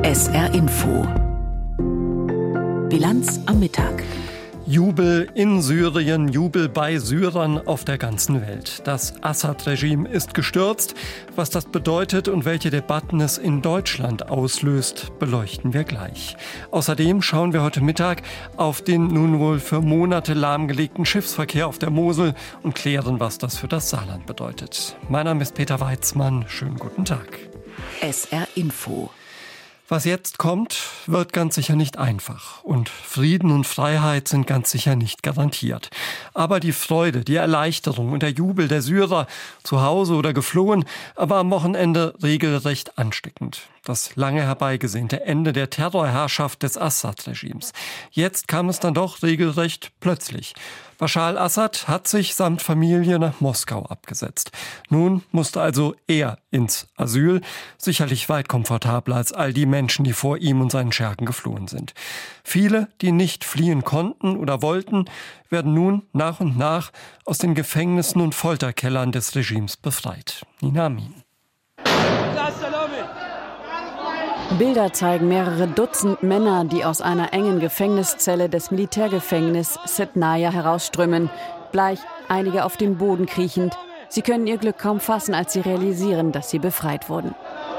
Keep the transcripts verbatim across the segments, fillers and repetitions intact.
S R Info. Bilanz am Mittag. Jubel in Syrien, Jubel bei Syrern auf der ganzen Welt. Das Assad-Regime ist gestürzt. Was das bedeutet und welche Debatten es in Deutschland auslöst, beleuchten wir gleich. Außerdem schauen wir heute Mittag auf den nun wohl für Monate lahmgelegten Schiffsverkehr auf der Mosel und klären, was das für das Saarland bedeutet. Mein Name ist Peter Weizmann. Schönen guten Tag. S R Info. Was jetzt kommt, wird ganz sicher nicht einfach. Und Frieden und Freiheit sind ganz sicher nicht garantiert. Aber die Freude, die Erleichterung und der Jubel der Syrer, zu Hause oder geflohen, war am Wochenende regelrecht ansteckend. Das lange herbeigesehnte Ende der Terrorherrschaft des Assad-Regimes. Jetzt kam es dann doch regelrecht plötzlich. Bashar al-Assad hat sich samt Familie nach Moskau abgesetzt. Nun musste also er ins Asyl, sicherlich weit komfortabler als all die Menschen, die vor ihm und seinen Schergen geflohen sind. Viele, die nicht fliehen konnten oder wollten, werden nun nach und nach aus den Gefängnissen und Folterkellern des Regimes befreit. Nina Amin. Bilder zeigen mehrere Dutzend Männer, die aus einer engen Gefängniszelle des Militärgefängnisses Sednaya herausströmen. Bleich, einige auf dem Boden kriechend. Sie können ihr Glück kaum fassen, als sie realisieren, dass sie befreit wurden.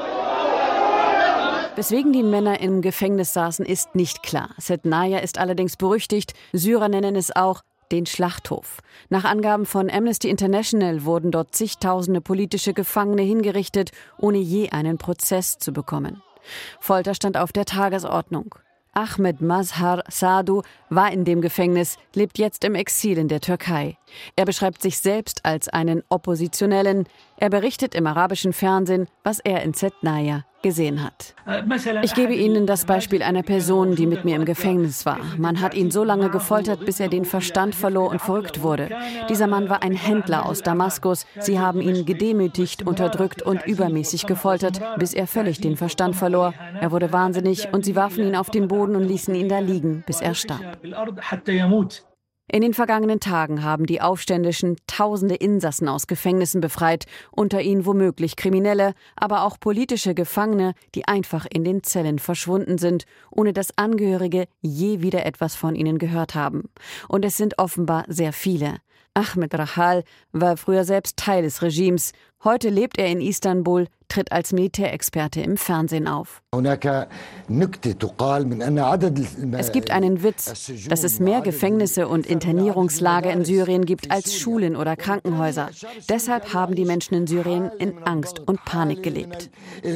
Weswegen die Männer im Gefängnis saßen, ist nicht klar. Sednaya ist allerdings berüchtigt. Syrer nennen es auch den Schlachthof. Nach Angaben von Amnesty International wurden dort zigtausende politische Gefangene hingerichtet, ohne je einen Prozess zu bekommen. Folter stand auf der Tagesordnung. Ahmed Mazhar Sadu war in dem Gefängnis, lebt jetzt im Exil in der Türkei. Er beschreibt sich selbst als einen Oppositionellen. Er berichtet im arabischen Fernsehen, was er in Sednaya gesehen hat. Ich gebe Ihnen das Beispiel einer Person, die mit mir im Gefängnis war. Man hat ihn so lange gefoltert, bis er den Verstand verlor und verrückt wurde. Dieser Mann war ein Händler aus Damaskus. Sie haben ihn gedemütigt, unterdrückt und übermäßig gefoltert, bis er völlig den Verstand verlor. Er wurde wahnsinnig und sie warfen ihn auf den Boden und ließen ihn da liegen, bis er starb. In den vergangenen Tagen haben die Aufständischen tausende Insassen aus Gefängnissen befreit, unter ihnen womöglich Kriminelle, aber auch politische Gefangene, die einfach in den Zellen verschwunden sind, ohne dass Angehörige je wieder etwas von ihnen gehört haben. Und es sind offenbar sehr viele. Ahmed Rahal war früher selbst Teil des Regimes. Heute lebt er in Istanbul, tritt als Militärexperte im Fernsehen auf. Es gibt einen Witz, dass es mehr Gefängnisse und Internierungslager in Syrien gibt als Schulen oder Krankenhäuser. Deshalb haben die Menschen in Syrien in Angst und Panik gelebt.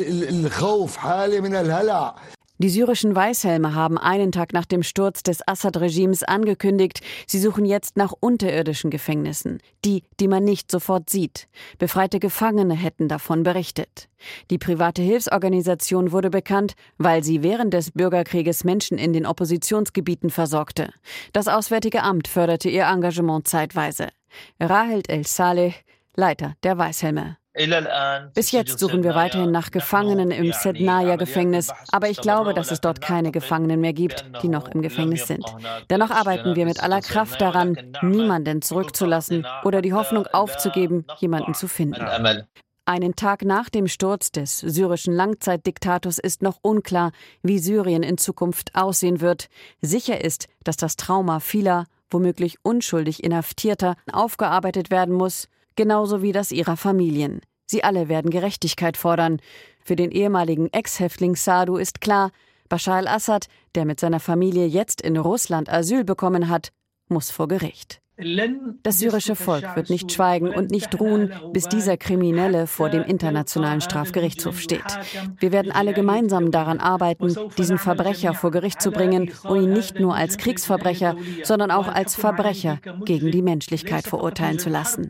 Die syrischen Weißhelme haben einen Tag nach dem Sturz des Assad-Regimes angekündigt, sie suchen jetzt nach unterirdischen Gefängnissen, die, die man nicht sofort sieht. Befreite Gefangene hätten davon berichtet. Die private Hilfsorganisation wurde bekannt, weil sie während des Bürgerkrieges Menschen in den Oppositionsgebieten versorgte. Das Auswärtige Amt förderte ihr Engagement zeitweise. Rahel El-Saleh, Leiter der Weißhelme. Bis jetzt suchen wir weiterhin nach Gefangenen im Sednaya-Gefängnis, aber ich glaube, dass es dort keine Gefangenen mehr gibt, die noch im Gefängnis sind. Dennoch arbeiten wir mit aller Kraft daran, niemanden zurückzulassen oder die Hoffnung aufzugeben, jemanden zu finden. Einen Tag nach dem Sturz des syrischen Langzeitdiktators ist noch unklar, wie Syrien in Zukunft aussehen wird. Sicher ist, dass das Trauma vieler, womöglich unschuldig Inhaftierter, aufgearbeitet werden muss, genauso wie das ihrer Familien. Sie alle werden Gerechtigkeit fordern. Für den ehemaligen Ex-Häftling Sadu ist klar, Bashar al-Assad, der mit seiner Familie jetzt in Russland Asyl bekommen hat, muss vor Gericht. Das syrische Volk wird nicht schweigen und nicht ruhen, bis dieser Kriminelle vor dem Internationalen Strafgerichtshof steht. Wir werden alle gemeinsam daran arbeiten, diesen Verbrecher vor Gericht zu bringen und ihn nicht nur als Kriegsverbrecher, sondern auch als Verbrecher gegen die Menschlichkeit verurteilen zu lassen.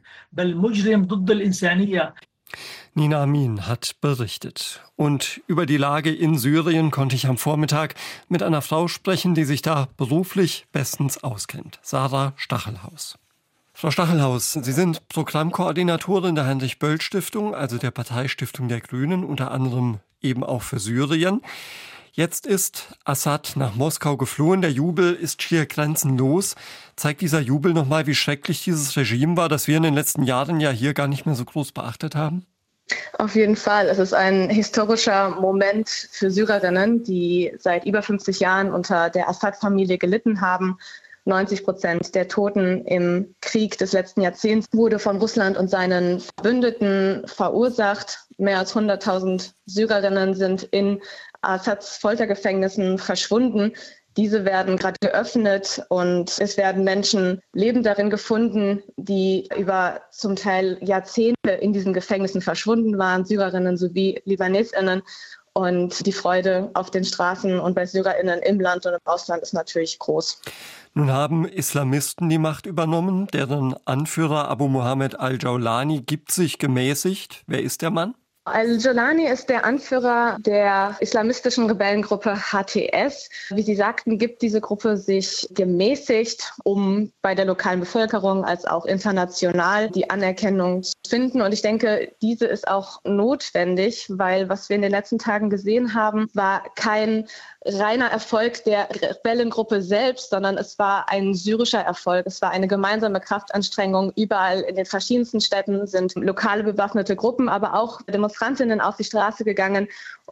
Nina Amin hat berichtet. Und über die Lage in Syrien konnte ich am Vormittag mit einer Frau sprechen, die sich da beruflich bestens auskennt. Sarah Stachelhaus. Frau Stachelhaus, Sie sind Programmkoordinatorin der Heinrich-Böll-Stiftung, also der Parteistiftung der Grünen, unter anderem eben auch für Syrien. Jetzt ist Assad nach Moskau geflohen. Der Jubel ist schier grenzenlos. Zeigt dieser Jubel nochmal, wie schrecklich dieses Regime war, das wir in den letzten Jahren ja hier gar nicht mehr so groß beachtet haben? Auf jeden Fall. Es ist ein historischer Moment für Syrerinnen, die seit über fünfzig Jahren unter der Assad-Familie gelitten haben. neunzig Prozent der Toten im Krieg des letzten Jahrzehnts wurde von Russland und seinen Verbündeten verursacht. Mehr als hunderttausend Syrerinnen sind in Assads Foltergefängnissen verschwunden. Diese werden gerade geöffnet und es werden Menschen lebend darin gefunden, die über zum Teil Jahrzehnte in diesen Gefängnissen verschwunden waren, Syrerinnen sowie Libanesinnen. Und die Freude auf den Straßen und bei SyrerInnen im Land und im Ausland ist natürlich groß. Nun haben Islamisten die Macht übernommen. Deren Anführer Abu Mohammed al-Jawlani gibt sich gemäßigt. Wer ist der Mann? Al-Jawlani ist der Anführer der islamistischen Rebellengruppe H T S. Wie Sie sagten, gibt diese Gruppe sich gemäßigt, um bei der lokalen Bevölkerung als auch international die Anerkennung zu finden. Und ich denke, diese ist auch notwendig, weil was wir in den letzten Tagen gesehen haben, war kein reiner Erfolg der Rebellengruppe selbst, sondern es war ein syrischer Erfolg. Es war eine gemeinsame Kraftanstrengung. Überall in den verschiedensten Städten sind lokale bewaffnete Gruppen, aber auch Demonstrantinnen auf die Straße gegangen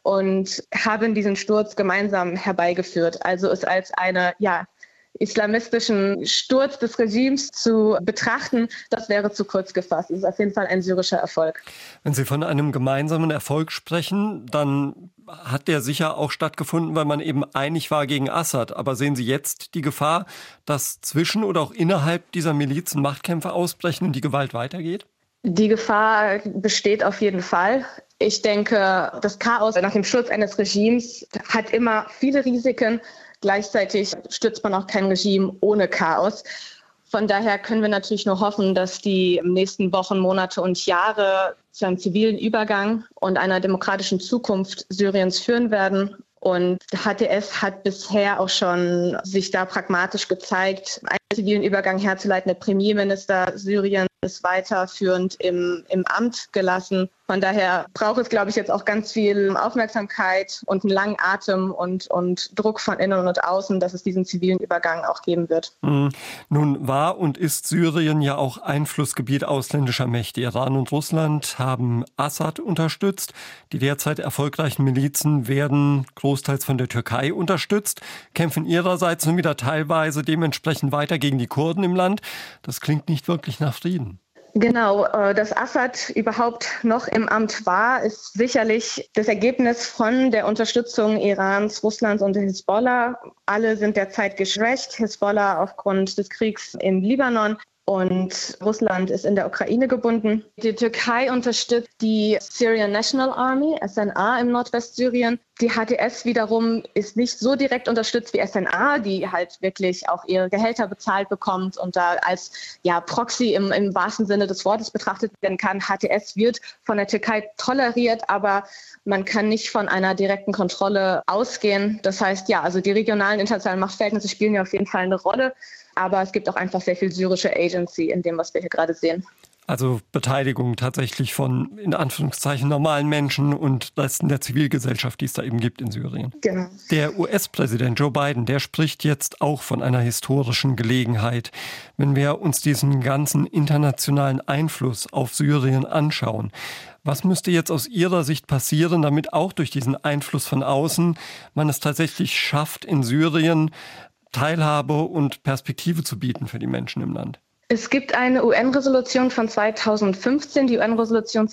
und haben diesen Sturz gemeinsam herbeigeführt. Also es als eine, ja, islamistischen Sturz des Regimes zu betrachten, das wäre zu kurz gefasst. Es ist auf jeden Fall ein syrischer Erfolg. Wenn Sie von einem gemeinsamen Erfolg sprechen, dann hat der sicher auch stattgefunden, weil man eben einig war gegen Assad. Aber sehen Sie jetzt die Gefahr, dass zwischen oder auch innerhalb dieser Milizen Machtkämpfe ausbrechen und die Gewalt weitergeht? Die Gefahr besteht auf jeden Fall. Ich denke, das Chaos nach dem Sturz eines Regimes hat immer viele Risiken. Gleichzeitig stürzt man auch kein Regime ohne Chaos. Von daher können wir natürlich nur hoffen, dass die nächsten Wochen, Monate und Jahre zu einem zivilen Übergang und einer demokratischen Zukunft Syriens führen werden. Und H T S hat bisher auch schon sich da pragmatisch gezeigt, einen zivilen Übergang herzuleiten. Der Premierminister Syriens ist weiterführend im, im Amt gelassen. Von daher braucht es, glaube ich, jetzt auch ganz viel Aufmerksamkeit und einen langen Atem und, und Druck von innen und außen, dass es diesen zivilen Übergang auch geben wird. Mhm. Nun war und ist Syrien ja auch Einflussgebiet ausländischer Mächte. Iran und Russland haben Assad unterstützt. Die derzeit erfolgreichen Milizen werden großteils von der Türkei unterstützt, kämpfen ihrerseits nun wieder teilweise dementsprechend weiter gegen die Kurden im Land. Das klingt nicht wirklich nach Frieden. Genau, dass Assad überhaupt noch im Amt war, ist sicherlich das Ergebnis von der Unterstützung Irans, Russlands und der Hisbollah. Alle sind derzeit geschwächt. Hisbollah aufgrund des Kriegs im Libanon. Und Russland ist in der Ukraine gebunden. Die Türkei unterstützt die Syrian National Army, S N A, im Nordwestsyrien. Die H T S wiederum ist nicht so direkt unterstützt wie S N A, die halt wirklich auch ihre Gehälter bezahlt bekommt und da als ja, Proxy im, im wahrsten Sinne des Wortes betrachtet werden kann. H T S wird von der Türkei toleriert, aber man kann nicht von einer direkten Kontrolle ausgehen. Das heißt, ja, also die regionalen internationalen Machtverhältnisse spielen ja auf jeden Fall eine Rolle. Aber es gibt auch einfach sehr viel syrische Agency in dem, was wir hier gerade sehen. Also Beteiligung tatsächlich von, in Anführungszeichen, normalen Menschen und Resten der Zivilgesellschaft, die es da eben gibt in Syrien. Genau. Der U S-Präsident Joe Biden, der spricht jetzt auch von einer historischen Gelegenheit. Wenn wir uns diesen ganzen internationalen Einfluss auf Syrien anschauen, was müsste jetzt aus Ihrer Sicht passieren, damit auch durch diesen Einfluss von außen man es tatsächlich schafft, in Syrien Teilhabe und Perspektive zu bieten für die Menschen im Land? Es gibt eine U N-Resolution von zweitausendfünfzehn, die U N-Resolution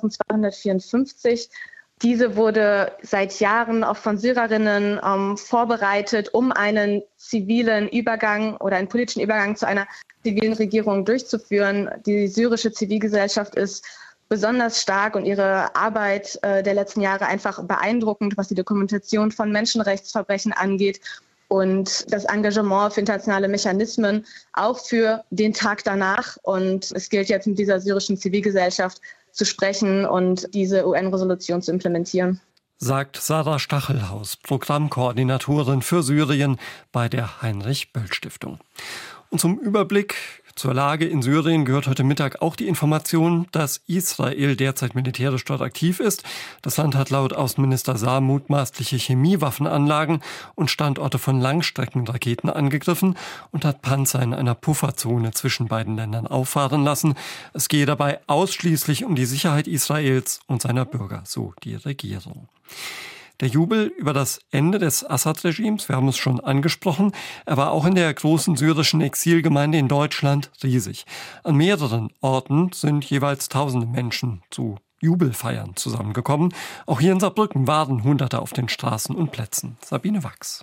zweitausendzweihundertvierundfünfzig. Diese wurde seit Jahren auch von Syrerinnen ähm, vorbereitet, um einen zivilen Übergang oder einen politischen Übergang zu einer zivilen Regierung durchzuführen. Die syrische Zivilgesellschaft ist besonders stark und ihre Arbeit äh, der letzten Jahre einfach beeindruckend, was die Dokumentation von Menschenrechtsverbrechen angeht. Und das Engagement für internationale Mechanismen auch für den Tag danach. Und es gilt jetzt mit dieser syrischen Zivilgesellschaft zu sprechen und diese U N-Resolution zu implementieren. Sagt Sarah Stachelhaus, Programmkoordinatorin für Syrien bei der Heinrich-Böll-Stiftung. Und zum Überblick Zur Lage in Syrien gehört heute Mittag auch die Information, dass Israel derzeit militärisch dort aktiv ist. Das Land hat laut Außenminister Saar mutmaßliche Chemiewaffenanlagen und Standorte von Langstreckenraketen angegriffen und hat Panzer in einer Pufferzone zwischen beiden Ländern auffahren lassen. Es gehe dabei ausschließlich um die Sicherheit Israels und seiner Bürger, so die Regierung. Der Jubel über das Ende des Assad-Regimes, wir haben es schon angesprochen, er war auch in der großen syrischen Exilgemeinde in Deutschland riesig. An mehreren Orten sind jeweils tausende Menschen zu Jubelfeiern zusammengekommen. Auch hier in Saarbrücken waren Hunderte auf den Straßen und Plätzen. Sabine Wachs.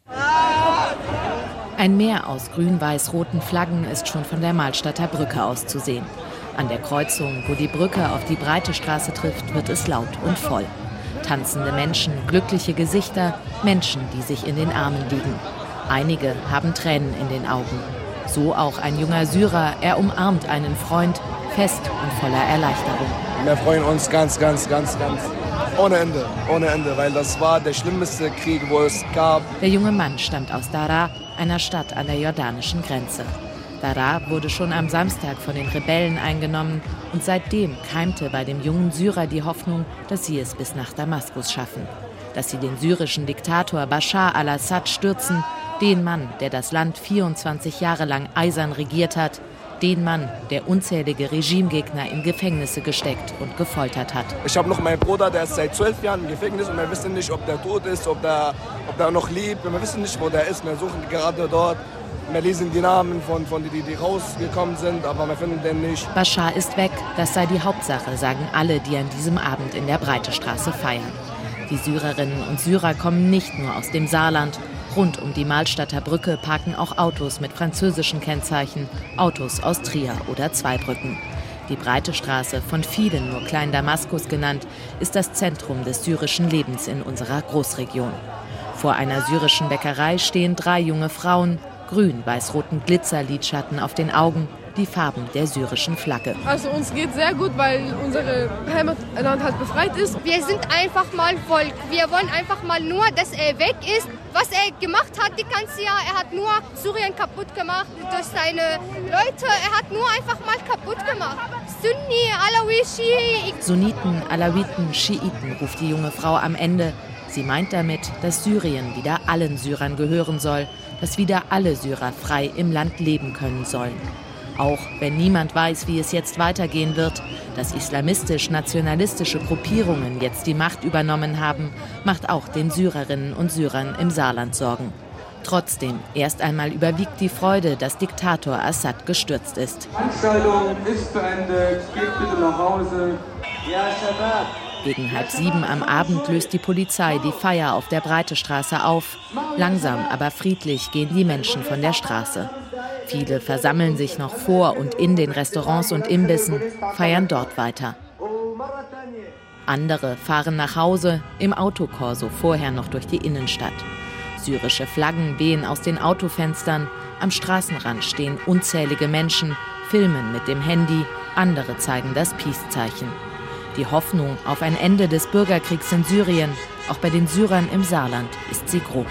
Ein Meer aus grün-weiß-roten Flaggen ist schon von der Mahlstadter Brücke aus zu sehen. An der Kreuzung, wo die Brücke auf die breite Straße trifft, wird es laut und voll. Tanzende Menschen, glückliche Gesichter, Menschen, die sich in den Armen liegen. Einige haben Tränen in den Augen. So auch ein junger Syrer, er umarmt einen Freund, fest und voller Erleichterung. Wir freuen uns ganz, ganz, ganz, ganz ohne Ende, ohne Ende, weil das war der schlimmste Krieg, wo es gab. Der junge Mann stammt aus Daraa, einer Stadt an der jordanischen Grenze. Daraa wurde schon am Samstag von den Rebellen eingenommen und seitdem keimte bei dem jungen Syrer die Hoffnung, dass sie es bis nach Damaskus schaffen. Dass sie den syrischen Diktator Bashar al-Assad stürzen, den Mann, der das Land vierundzwanzig Jahre lang eisern regiert hat, den Mann, der unzählige Regimegegner in Gefängnisse gesteckt und gefoltert hat. Ich habe noch meinen Bruder, der ist seit zwölf Jahren im Gefängnis und wir wissen nicht, ob der tot ist, ob der, ob der noch lebt. Wir wissen nicht, wo der ist. Wir suchen gerade dort. Wir lesen die Namen von, von denen, die rausgekommen sind, aber wir finden den nicht. Bashar ist weg, das sei die Hauptsache, sagen alle, die an diesem Abend in der Breitestraße feiern. Die Syrerinnen und Syrer kommen nicht nur aus dem Saarland. Rund um die Mahlstadter Brücke parken auch Autos mit französischen Kennzeichen, Autos aus Trier oder Zweibrücken. Die Breitestraße, von vielen nur Klein Damaskus genannt, ist das Zentrum des syrischen Lebens in unserer Großregion. Vor einer syrischen Bäckerei stehen drei junge Frauen, grün-weiß-roten Glitzerlidschatten auf den Augen, die Farben der syrischen Flagge. Also uns geht sehr gut, weil unser Heimatland halt befreit ist. Wir sind einfach mal Volk. Wir wollen einfach mal nur, dass er weg ist. Was er gemacht hat, die ganze Jahr, er hat nur Syrien kaputt gemacht durch seine Leute. Er hat nur einfach mal kaputt gemacht. Sunni, Alawi, Schiiten. Sunniten, Alawiten, Schiiten, ruft die junge Frau am Ende. Sie meint damit, dass Syrien wieder allen Syrern gehören soll, dass wieder alle Syrer frei im Land leben können sollen. Auch wenn niemand weiß, wie es jetzt weitergehen wird, dass islamistisch-nationalistische Gruppierungen jetzt die Macht übernommen haben, macht auch den Syrerinnen und Syrern im Saarland Sorgen. Trotzdem, erst einmal überwiegt die Freude, dass Diktator Assad gestürzt ist. Veranstaltung ist beendet, geht bitte nach Hause. Ja, Shabbat. Gegen halb sieben am Abend löst die Polizei die Feier auf der Breitestraße auf. Langsam, aber friedlich gehen die Menschen von der Straße. Viele versammeln sich noch vor und in den Restaurants und Imbissen, feiern dort weiter. Andere fahren nach Hause, im Autokorso vorher noch durch die Innenstadt. Syrische Flaggen wehen aus den Autofenstern, am Straßenrand stehen unzählige Menschen, filmen mit dem Handy, andere zeigen das Peace-Zeichen. Die Hoffnung auf ein Ende des Bürgerkriegs in Syrien, auch bei den Syrern im Saarland, ist sie groß.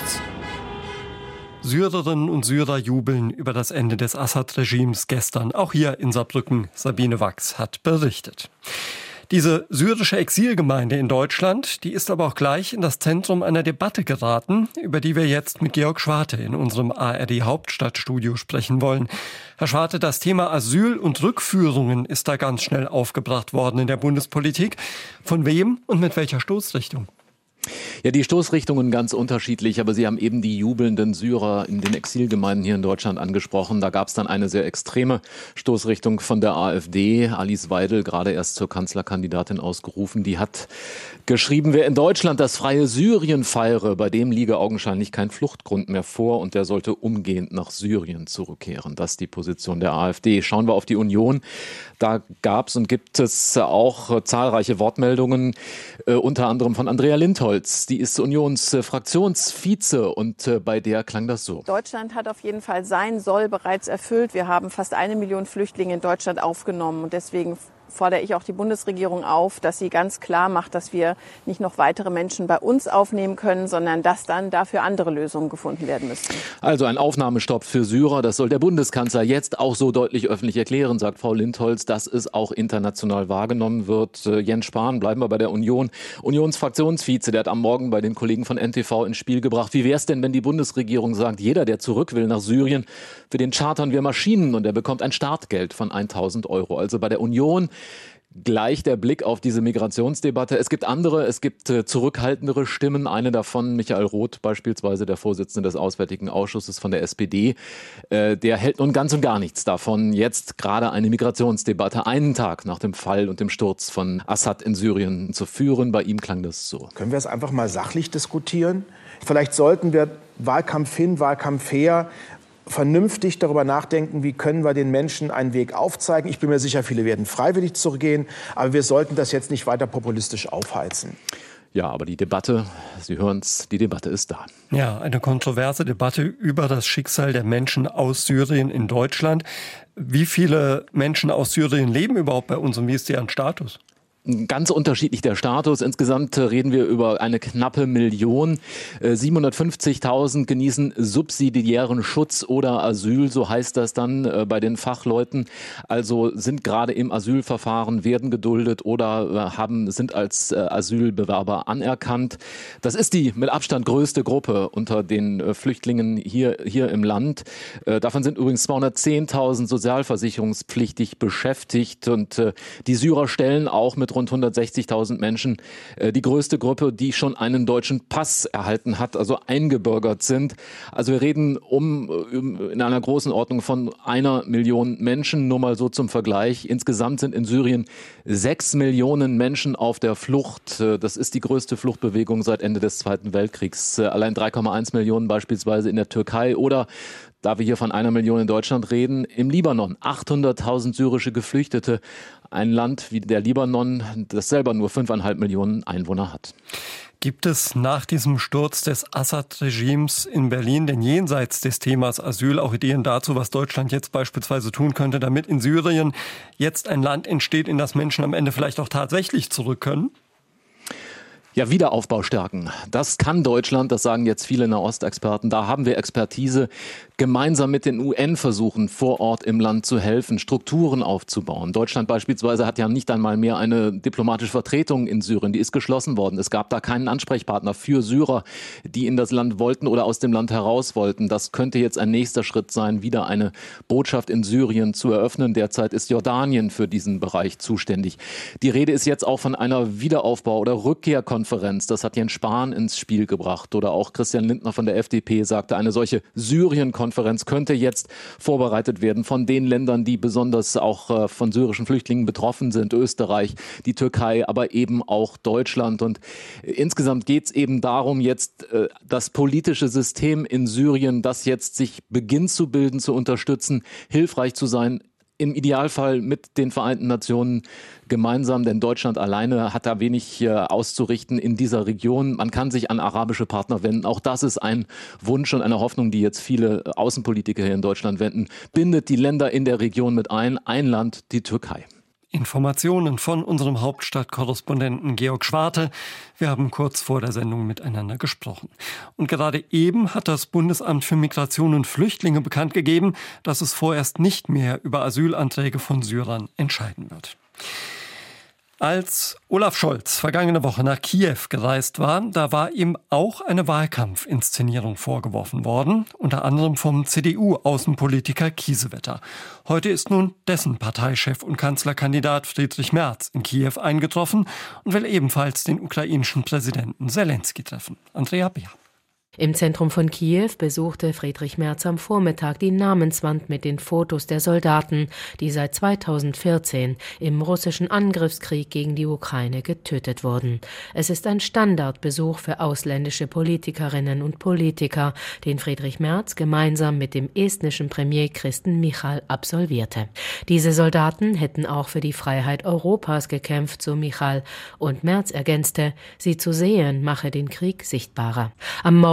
Syrerinnen und Syrer jubeln über das Ende des Assad-Regimes gestern. Auch hier in Saarbrücken, Sabine Wachs hat berichtet. Diese syrische Exilgemeinde in Deutschland, die ist aber auch gleich in das Zentrum einer Debatte geraten, über die wir jetzt mit Georg Schwarte in unserem A R D-Hauptstadtstudio sprechen wollen. Herr Schwarte, das Thema Asyl und Rückführungen ist da ganz schnell aufgebracht worden in der Bundespolitik. Von wem und mit welcher Stoßrichtung? Ja, die Stoßrichtungen ganz unterschiedlich, aber Sie haben eben die jubelnden Syrer in den Exilgemeinden hier in Deutschland angesprochen. Da gab es dann eine sehr extreme Stoßrichtung von der AfD. Alice Weidel, gerade erst zur Kanzlerkandidatin ausgerufen, die hat geschrieben, wer in Deutschland das freie Syrien feiere, bei dem liege augenscheinlich kein Fluchtgrund mehr vor und der sollte umgehend nach Syrien zurückkehren. Das ist die Position der AfD. Schauen wir auf die Union. Da gab es und gibt es auch zahlreiche Wortmeldungen, äh, unter anderem von Andrea Lindholz. Die ist Unionsfraktionsvize und äh, bei der klang das so. Deutschland hat auf jeden Fall sein Soll bereits erfüllt. Wir haben fast eine Million Flüchtlinge in Deutschland aufgenommen und deswegen fordere ich auch die Bundesregierung auf, dass sie ganz klar macht, dass wir nicht noch weitere Menschen bei uns aufnehmen können, sondern dass dann dafür andere Lösungen gefunden werden müssen. Also ein Aufnahmestopp für Syrer, das soll der Bundeskanzler jetzt auch so deutlich öffentlich erklären, sagt Frau Lindholz, dass es auch international wahrgenommen wird. Äh, Jens Spahn, bleiben wir bei der Union. Unionsfraktionsvize, der hat am Morgen bei den Kollegen von N T V ins Spiel gebracht. Wie wäre es denn, wenn die Bundesregierung sagt, jeder, der zurück will nach Syrien, für den chartern wir Maschinen und er bekommt ein Startgeld von tausend Euro. Also bei der Union gleich der Blick auf diese Migrationsdebatte. Es gibt andere, es gibt äh, zurückhaltendere Stimmen. Eine davon, Michael Roth beispielsweise, der Vorsitzende des Auswärtigen Ausschusses von der S P D, äh, der hält nun ganz und gar nichts davon, jetzt gerade eine Migrationsdebatte einen Tag nach dem Fall und dem Sturz von Assad in Syrien zu führen. Bei ihm klang das so. Können wir es einfach mal sachlich diskutieren? Vielleicht sollten wir Wahlkampf hin, Wahlkampf her vernünftig darüber nachdenken, wie können wir den Menschen einen Weg aufzeigen. Ich bin mir sicher, viele werden freiwillig zurückgehen, aber wir sollten das jetzt nicht weiter populistisch aufheizen. Ja, aber die Debatte, Sie hören es, die Debatte ist da. Ja, eine kontroverse Debatte über das Schicksal der Menschen aus Syrien in Deutschland. Wie viele Menschen aus Syrien leben überhaupt bei uns und wie ist deren Status? Ganz unterschiedlich der Status. Insgesamt reden wir über eine knappe Million. siebenhundertfünfzigtausend genießen subsidiären Schutz oder Asyl, so heißt das dann bei den Fachleuten. Also sind gerade im Asylverfahren, werden geduldet oder haben, sind als Asylbewerber anerkannt. Das ist die mit Abstand größte Gruppe unter den Flüchtlingen hier, hier im Land. Davon sind übrigens zweihundertzehntausend sozialversicherungspflichtig beschäftigt und die Syrer stellen auch mit rund hundertsechzigtausend Menschen die größte Gruppe, die schon einen deutschen Pass erhalten hat, also eingebürgert sind. Also wir reden um in einer großen Ordnung von einer Million Menschen, nur mal so zum Vergleich. Insgesamt sind in Syrien sechs Millionen Menschen auf der Flucht. Das ist die größte Fluchtbewegung seit Ende des Zweiten Weltkriegs. Allein drei Komma eins Millionen beispielsweise in der Türkei oder, da wir hier von einer Million in Deutschland reden, im Libanon achthunderttausend syrische Geflüchtete. Ein Land wie der Libanon, das selber nur fünfeinhalb Millionen Einwohner hat. Gibt es nach diesem Sturz des Assad-Regimes in Berlin denn jenseits des Themas Asyl auch Ideen dazu, was Deutschland jetzt beispielsweise tun könnte, damit in Syrien jetzt ein Land entsteht, in das Menschen am Ende vielleicht auch tatsächlich zurück können? Ja, Wiederaufbau stärken. Das kann Deutschland, das sagen jetzt viele Nahostexperten. Da haben wir Expertise. Gemeinsam mit den U N versuchen, vor Ort im Land zu helfen, Strukturen aufzubauen. Deutschland beispielsweise hat ja nicht einmal mehr eine diplomatische Vertretung in Syrien. Die ist geschlossen worden. Es gab da keinen Ansprechpartner für Syrer, die in das Land wollten oder aus dem Land heraus wollten. Das könnte jetzt ein nächster Schritt sein, wieder eine Botschaft in Syrien zu eröffnen. Derzeit ist Jordanien für diesen Bereich zuständig. Die Rede ist jetzt auch von einer Wiederaufbau- oder Rückkehrkonferenz. Das hat Jens Spahn ins Spiel gebracht. Oder auch Christian Lindner von der F D P sagte, eine solche Syrien-Konferenz könnte jetzt vorbereitet werden von den Ländern, die besonders auch von syrischen Flüchtlingen betroffen sind. Österreich, die Türkei, aber eben auch Deutschland. Und insgesamt geht es eben darum, jetzt das politische System in Syrien, das jetzt sich beginnt zu bilden, zu unterstützen, hilfreich zu sein. Im Idealfall mit den Vereinten Nationen gemeinsam, denn Deutschland alleine hat da wenig äh, auszurichten in dieser Region. Man kann sich an arabische Partner wenden. Auch das ist ein Wunsch und eine Hoffnung, die jetzt viele Außenpolitiker hier in Deutschland wenden. Bindet die Länder in der Region mit ein. Ein Land, die Türkei. Informationen von unserem Hauptstadtkorrespondenten Georg Schwarte. Wir haben kurz vor der Sendung miteinander gesprochen. Und gerade eben hat das Bundesamt für Migration und Flüchtlinge bekannt gegeben, dass es vorerst nicht mehr über Asylanträge von Syrern entscheiden wird. Als Olaf Scholz vergangene Woche nach Kiew gereist war, da war ihm auch eine Wahlkampfinszenierung vorgeworfen worden, unter anderem vom C D U-Außenpolitiker Kiesewetter. Heute ist nun dessen Parteichef und Kanzlerkandidat Friedrich Merz in Kiew eingetroffen und will ebenfalls den ukrainischen Präsidenten Selenskyj treffen. Andrea Beer. Im Zentrum von Kiew besuchte Friedrich Merz am Vormittag die Namenswand mit den Fotos der Soldaten, die seit zweitausendvierzehn im russischen Angriffskrieg gegen die Ukraine getötet wurden. Es ist ein Standardbesuch für ausländische Politikerinnen und Politiker, den Friedrich Merz gemeinsam mit dem estnischen Premier Kristen Michal absolvierte. Diese Soldaten hätten auch für die Freiheit Europas gekämpft, so Michal, und Merz ergänzte, sie zu sehen mache den Krieg sichtbarer. Am Morgen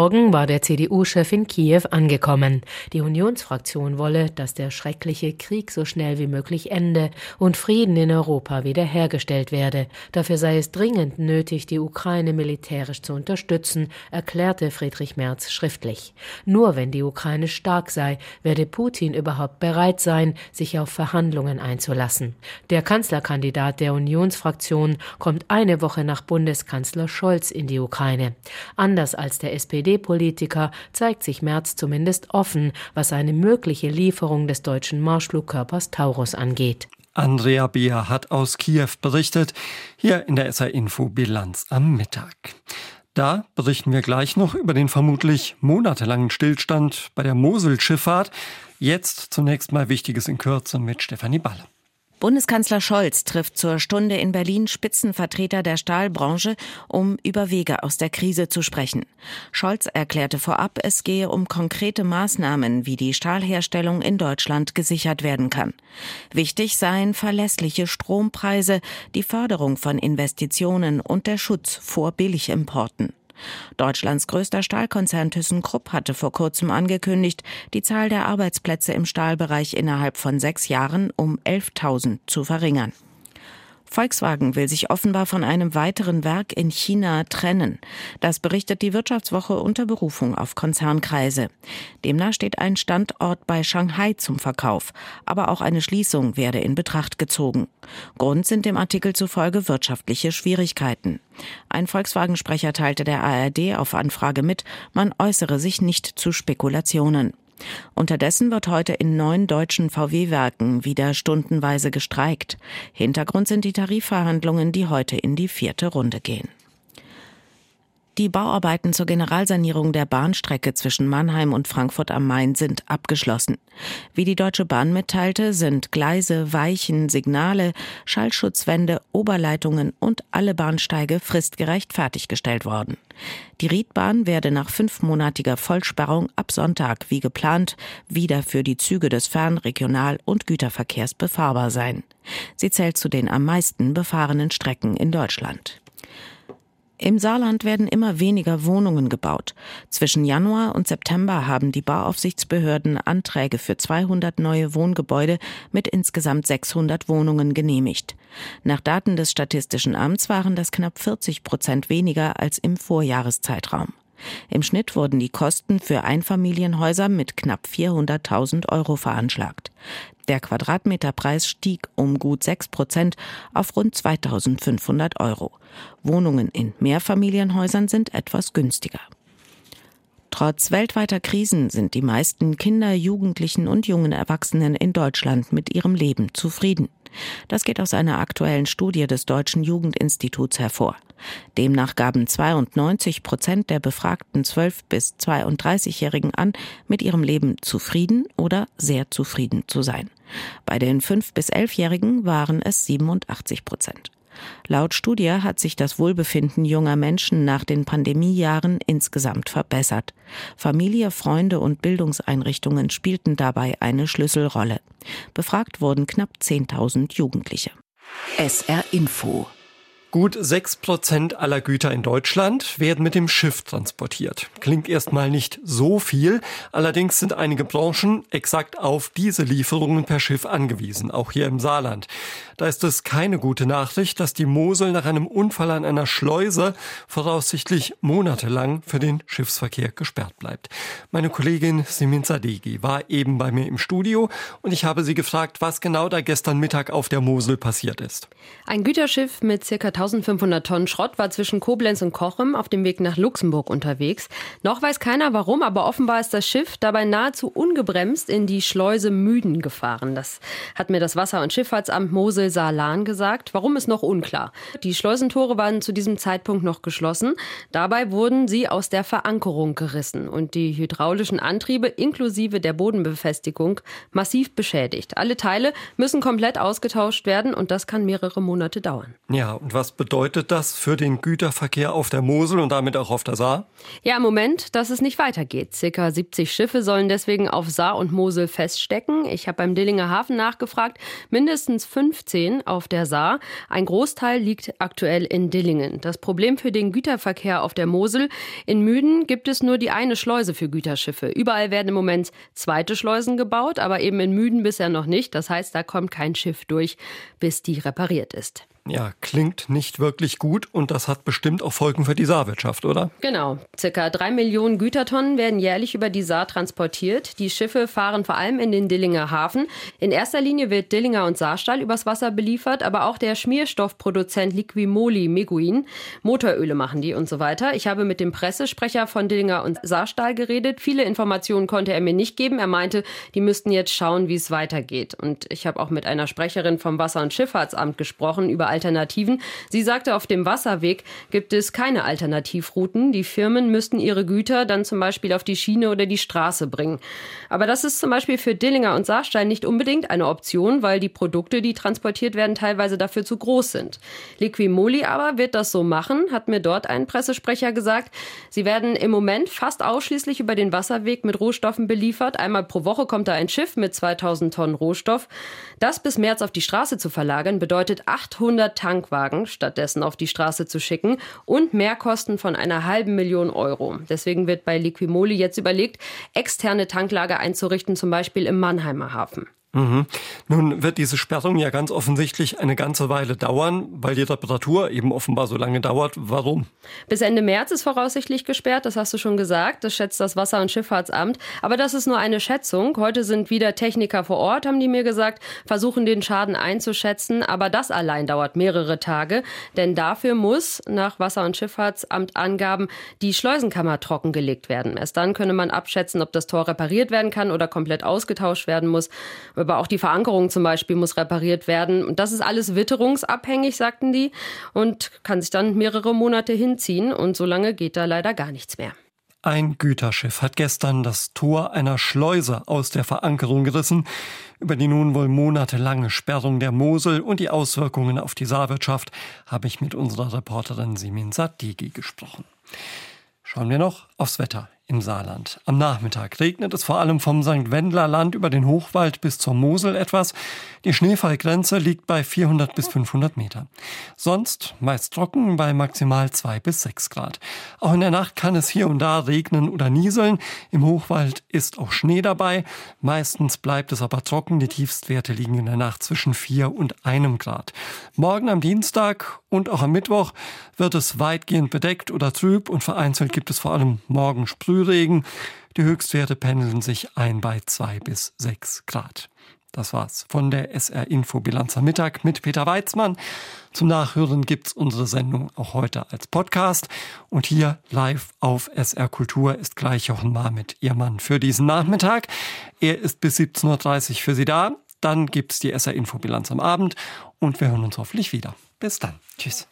Morgen war der C D U-Chef in Kiew angekommen. Die Unionsfraktion wolle, dass der schreckliche Krieg so schnell wie möglich ende und Frieden in Europa wiederhergestellt werde. Dafür sei es dringend nötig, die Ukraine militärisch zu unterstützen, erklärte Friedrich Merz schriftlich. Nur wenn die Ukraine stark sei, werde Putin überhaupt bereit sein, sich auf Verhandlungen einzulassen. Der Kanzlerkandidat der Unionsfraktion kommt eine Woche nach Bundeskanzler Scholz in die Ukraine. Anders als der S P D-Politiker zeigt sich Merz zumindest offen, was eine mögliche Lieferung des deutschen Marschflugkörpers Taurus angeht. Andrea Beer hat aus Kiew berichtet, hier in der S R-Info Bilanz am Mittag. Da berichten wir gleich noch über den vermutlich monatelangen Stillstand bei der Moselschifffahrt. Jetzt zunächst mal Wichtiges in Kürze mit Stefanie Balle. Bundeskanzler Scholz trifft zur Stunde in Berlin Spitzenvertreter der Stahlbranche, um über Wege aus der Krise zu sprechen. Scholz erklärte vorab, es gehe um konkrete Maßnahmen, wie die Stahlherstellung in Deutschland gesichert werden kann. Wichtig seien verlässliche Strompreise, die Förderung von Investitionen und der Schutz vor Billigimporten. Deutschlands größter Stahlkonzern ThyssenKrupp hatte vor kurzem angekündigt, die Zahl der Arbeitsplätze im Stahlbereich innerhalb von sechs Jahren um elftausend zu verringern. Volkswagen will sich offenbar von einem weiteren Werk in China trennen. Das berichtet die Wirtschaftswoche unter Berufung auf Konzernkreise. Demnach steht ein Standort bei Shanghai zum Verkauf, aber auch eine Schließung werde in Betracht gezogen. Grund sind dem Artikel zufolge wirtschaftliche Schwierigkeiten. Ein Volkswagen-Sprecher teilte der A R D auf Anfrage mit, man äußere sich nicht zu Spekulationen. Unterdessen wird heute in neun deutschen V W-Werken wieder stundenweise gestreikt. Hintergrund sind die Tarifverhandlungen, die heute in die vierte Runde gehen. Die Bauarbeiten zur Generalsanierung der Bahnstrecke zwischen Mannheim und Frankfurt am Main sind abgeschlossen. Wie die Deutsche Bahn mitteilte, sind Gleise, Weichen, Signale, Schallschutzwände, Oberleitungen und alle Bahnsteige fristgerecht fertiggestellt worden. Die Riedbahn werde nach fünfmonatiger Vollsperrung ab Sonntag, wie geplant, wieder für die Züge des Fern-, Regional- und Güterverkehrs befahrbar sein. Sie zählt zu den am meisten befahrenen Strecken in Deutschland. Im Saarland werden immer weniger Wohnungen gebaut. Zwischen Januar und September haben die Bauaufsichtsbehörden Anträge für zweihundert neue Wohngebäude mit insgesamt sechshundert Wohnungen genehmigt. Nach Daten des Statistischen Amts waren das knapp vierzig Prozent weniger als im Vorjahreszeitraum. Im Schnitt wurden die Kosten für Einfamilienhäuser mit knapp vierhunderttausend Euro veranschlagt. Der Quadratmeterpreis stieg um gut sechs Prozent auf rund zweitausendfünfhundert Euro. Wohnungen in Mehrfamilienhäusern sind etwas günstiger. Trotz weltweiter Krisen sind die meisten Kinder, Jugendlichen und jungen Erwachsenen in Deutschland mit ihrem Leben zufrieden. Das geht aus einer aktuellen Studie des Deutschen Jugendinstituts hervor. Demnach gaben zweiundneunzig Prozent der befragten zwölf- bis zweiunddreißigjährigen an, mit ihrem Leben zufrieden oder sehr zufrieden zu sein. Bei den fünf- bis elfjährigen waren es siebenundachtzig Prozent. Laut Studie hat sich das Wohlbefinden junger Menschen nach den Pandemiejahren insgesamt verbessert. Familie, Freunde und Bildungseinrichtungen spielten dabei eine Schlüsselrolle. Befragt wurden knapp zehntausend Jugendliche. S R Info. Gut sechs Prozent aller Güter in Deutschland werden mit dem Schiff transportiert. Klingt erstmal nicht so viel, allerdings sind einige Branchen exakt auf diese Lieferungen per Schiff angewiesen, auch hier im Saarland. Da ist es keine gute Nachricht, dass die Mosel nach einem Unfall an einer Schleuse voraussichtlich monatelang für den Schiffsverkehr gesperrt bleibt. Meine Kollegin Simin Sadeghi war eben bei mir im Studio und ich habe sie gefragt, was genau da gestern Mittag auf der Mosel passiert ist. Ein Güterschiff mit ca. eintausendfünfhundert Tonnen Schrott war zwischen Koblenz und Cochem auf dem Weg nach Luxemburg unterwegs. Noch weiß keiner warum, aber offenbar ist das Schiff dabei nahezu ungebremst in die Schleuse Müden gefahren. Das hat mir das Wasser- und Schifffahrtsamt Mosel-Saarlahn gesagt. Warum ist noch unklar. Die Schleusentore waren zu diesem Zeitpunkt noch geschlossen. Dabei wurden sie aus der Verankerung gerissen und die hydraulischen Antriebe inklusive der Bodenbefestigung massiv beschädigt. Alle Teile müssen komplett ausgetauscht werden und das kann mehrere Monate dauern. Ja, und was was bedeutet das für den Güterverkehr auf der Mosel und damit auch auf der Saar? Ja, im Moment, dass es nicht weitergeht. Circa siebzig Schiffe sollen deswegen auf Saar und Mosel feststecken. Ich habe beim Dillinger Hafen nachgefragt, mindestens fünfzehn auf der Saar. Ein Großteil liegt aktuell in Dillingen. Das Problem für den Güterverkehr auf der Mosel: in Müden gibt es nur die eine Schleuse für Güterschiffe. Überall werden im Moment zweite Schleusen gebaut, aber eben in Müden bisher noch nicht. Das heißt, da kommt kein Schiff durch, bis die repariert ist. Ja, klingt nicht wirklich gut und das hat bestimmt auch Folgen für die Saarwirtschaft, oder? Genau. Circa drei Millionen Gütertonnen werden jährlich über die Saar transportiert. Die Schiffe fahren vor allem in den Dillinger Hafen. In erster Linie wird Dillinger und Saarstahl übers Wasser beliefert, aber auch der Schmierstoffproduzent Liquimoli Meguin. Motoröle machen die und so weiter. Ich habe mit dem Pressesprecher von Dillinger und Saarstahl geredet. Viele Informationen konnte er mir nicht geben. Er meinte, die müssten jetzt schauen, wie es weitergeht. Und ich habe auch mit einer Sprecherin vom Wasser- und Schifffahrtsamt gesprochen über Alternativen. Sie sagte, auf dem Wasserweg gibt es keine Alternativrouten. Die Firmen müssten ihre Güter dann zum Beispiel auf die Schiene oder die Straße bringen. Aber das ist zum Beispiel für Dillinger und Saarstahl nicht unbedingt eine Option, weil die Produkte, die transportiert werden, teilweise dafür zu groß sind. Liquimoli aber wird das so machen, hat mir dort ein Pressesprecher gesagt. Sie werden im Moment fast ausschließlich über den Wasserweg mit Rohstoffen beliefert. Einmal pro Woche kommt da ein Schiff mit zweitausend Tonnen Rohstoff. Das bis März auf die Straße zu verlagern, bedeutet achthundert Tankwagen stattdessen auf die Straße zu schicken und Mehrkosten von einer halben Million Euro. Deswegen wird bei Liquimoli jetzt überlegt, externe Tanklager einzurichten, zum Beispiel im Mannheimer Hafen. Mhm. Nun wird diese Sperrung ja ganz offensichtlich eine ganze Weile dauern, weil die Reparatur eben offenbar so lange dauert. Warum? Bis Ende März ist voraussichtlich gesperrt, das hast du schon gesagt. Das schätzt das Wasser- und Schifffahrtsamt. Aber das ist nur eine Schätzung. Heute sind wieder Techniker vor Ort, haben die mir gesagt, versuchen den Schaden einzuschätzen. Aber das allein dauert mehrere Tage. Denn dafür muss, nach Wasser- und Schifffahrtsamt Angaben, die Schleusenkammer trockengelegt werden. Erst dann könne man abschätzen, ob das Tor repariert werden kann oder komplett ausgetauscht werden muss. Aber auch die Verankerung zum Beispiel muss repariert werden. Und das ist alles witterungsabhängig, sagten die, und kann sich dann mehrere Monate hinziehen. Und so lange geht da leider gar nichts mehr. Ein Güterschiff hat gestern das Tor einer Schleuse aus der Verankerung gerissen. Über die nun wohl monatelange Sperrung der Mosel und die Auswirkungen auf die Saarwirtschaft habe ich mit unserer Reporterin Simin Sadeghi gesprochen. Schauen wir noch aufs Wetter im Saarland. Am Nachmittag regnet es vor allem vom Sankt Wendler Land über den Hochwald bis zur Mosel etwas. Die Schneefallgrenze liegt bei vierhundert bis fünfhundert Meter. Sonst meist trocken bei maximal zwei bis sechs Grad. Auch in der Nacht kann es hier und da regnen oder nieseln. Im Hochwald ist auch Schnee dabei. Meistens bleibt es aber trocken. Die Tiefstwerte liegen in der Nacht zwischen vier und einem Grad. Morgen am Dienstag und auch am Mittwoch wird es weitgehend bedeckt oder trüb und vereinzelt gibt es vor allem morgen Sprühregen. Die Höchstwerte pendeln sich ein bei zwei bis sechs Grad. Das war's von der S R-Info-Bilanz am Mittag mit Peter Weizmann. Zum Nachhören gibt's unsere Sendung auch heute als Podcast. Und hier live auf S R Kultur ist gleich Jochen Marmit, Ihr Mann für diesen Nachmittag. Er ist bis siebzehn Uhr dreißig für Sie da. Dann gibt's die S R-Info-Bilanz am Abend und wir hören uns hoffentlich wieder. Bis dann. Tschüss.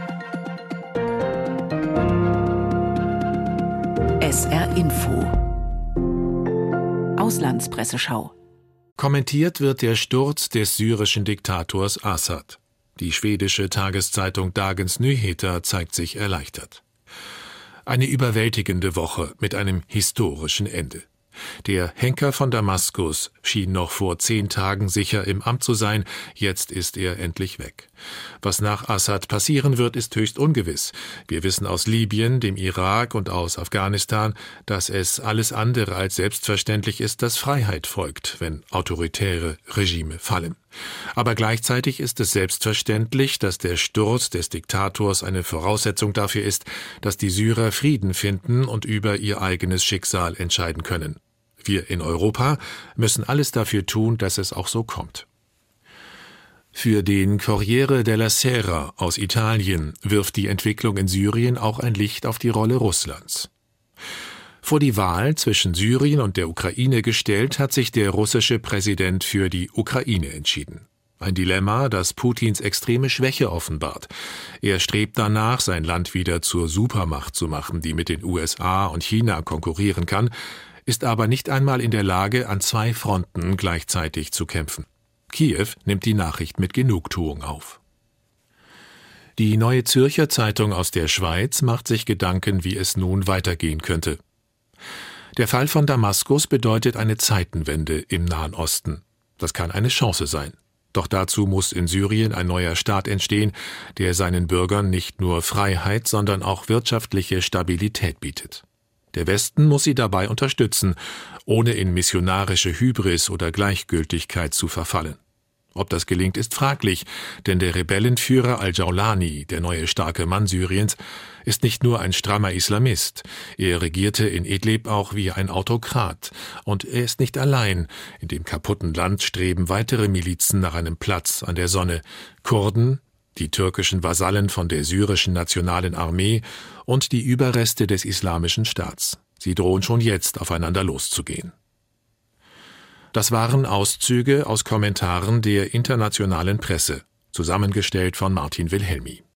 S R-Info. Auslandspresseschau. Kommentiert wird der Sturz des syrischen Diktators Assad. Die schwedische Tageszeitung Dagens Nyheter zeigt sich erleichtert. Eine überwältigende Woche mit einem historischen Ende. Der Henker von Damaskus schien noch vor zehn Tagen sicher im Amt zu sein, jetzt ist er endlich weg. Was nach Assad passieren wird, ist höchst ungewiss. Wir wissen aus Libyen, dem Irak und aus Afghanistan, dass es alles andere als selbstverständlich ist, dass Freiheit folgt, wenn autoritäre Regime fallen. Aber gleichzeitig ist es selbstverständlich, dass der Sturz des Diktators eine Voraussetzung dafür ist, dass die Syrer Frieden finden und über ihr eigenes Schicksal entscheiden können. Wir in Europa müssen alles dafür tun, dass es auch so kommt. Für den Corriere della Sera aus Italien wirft die Entwicklung in Syrien auch ein Licht auf die Rolle Russlands. Vor die Wahl zwischen Syrien und der Ukraine gestellt, hat sich der russische Präsident für die Ukraine entschieden. Ein Dilemma, das Putins extreme Schwäche offenbart. Er strebt danach, sein Land wieder zur Supermacht zu machen, die mit den U S A und China konkurrieren kann, ist aber nicht einmal in der Lage, an zwei Fronten gleichzeitig zu kämpfen. Kiew nimmt die Nachricht mit Genugtuung auf. Die Neue Zürcher Zeitung aus der Schweiz macht sich Gedanken, wie es nun weitergehen könnte. Der Fall von Damaskus bedeutet eine Zeitenwende im Nahen Osten. Das kann eine Chance sein. Doch dazu muss in Syrien ein neuer Staat entstehen, der seinen Bürgern nicht nur Freiheit, sondern auch wirtschaftliche Stabilität bietet. Der Westen muss sie dabei unterstützen, ohne in missionarische Hybris oder Gleichgültigkeit zu verfallen. Ob das gelingt, ist fraglich, denn der Rebellenführer al-Jawlani, der neue starke Mann Syriens, ist nicht nur ein strammer Islamist, er regierte in Idlib auch wie ein Autokrat. Und er ist nicht allein. In dem kaputten Land streben weitere Milizen nach einem Platz an der Sonne. Kurden, die türkischen Vasallen von der syrischen Nationalen Armee und die Überreste des Islamischen Staats. Sie drohen schon jetzt aufeinander loszugehen. Das waren Auszüge aus Kommentaren der internationalen Presse, zusammengestellt von Martin Wilhelmi.